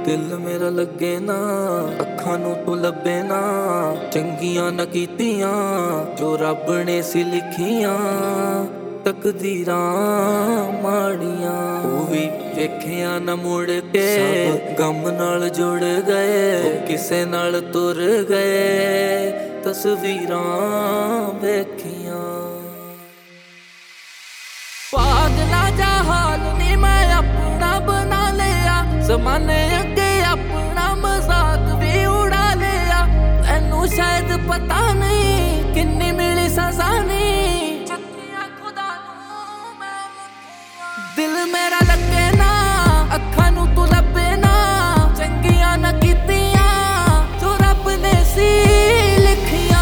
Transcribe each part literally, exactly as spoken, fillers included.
दिल मेरा लगे ना अखां नूं तू लभे ना, चंगियां ना कीतियां जो रब ने सी लिखियां, तकदीरां माड़ियां ओ भी वेखिया ना मुड़ के, गम नाल जुड़ गए किसे नाल तुर गए, तस्वीरां वेखियां। पागला जा हाल नी मैं अपना बना लिया, ज़माने अगे अपना मजाक भी उड़ा लिया, तैनू शायद पता नहीं किन्नी मिली सज़ा नहीं, दिल मेरा लगे ना अखां नूं तू लभे ना, चंगियां ना कीतियां जो रब ने सी लिखियां।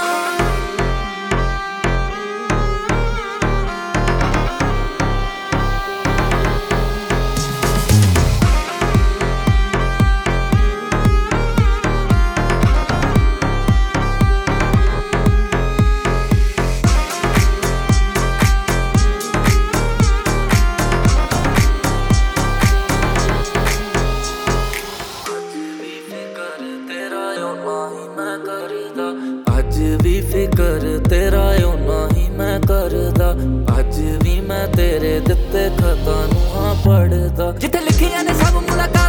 अज भी फिकर तेरा ओना ही मैं करदा, अज भी मैं तेरे दिते खतां नूं हां पढ़दा, जिथे लिखियां ने सब मुलाकात